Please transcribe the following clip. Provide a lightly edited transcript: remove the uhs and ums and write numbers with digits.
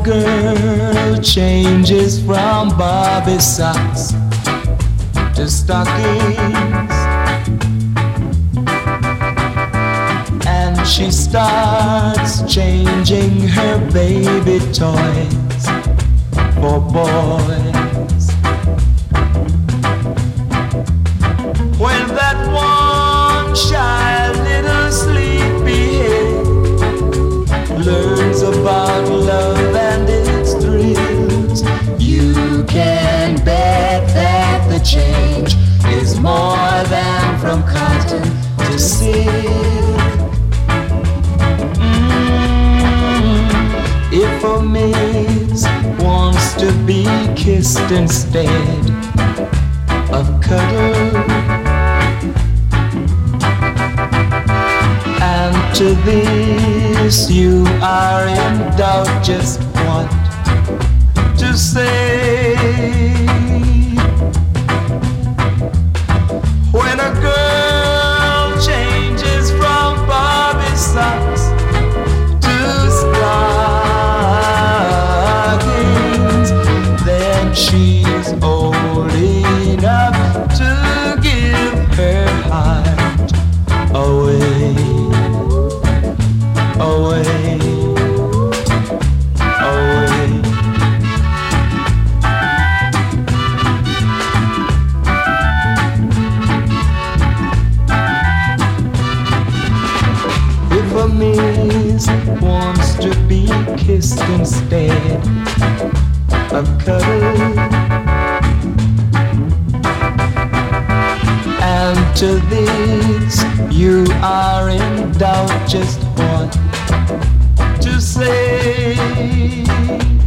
girl changes from Bobby socks to stockings, and she starts changing her baby toys for boys. When that one shy little sleepyhead learns about love and its thrills, you can bet that the change is more than from cotton to silk. If a miss wants to be kissed instead of cuddled, and to this you are in doubt just what to say. When a girl changes from Barbie socks to stockings, then she's old enough to give her heart away, away, away. If a miss wants to be kissed instead of cuddled, and to this you are in doubt just what to say.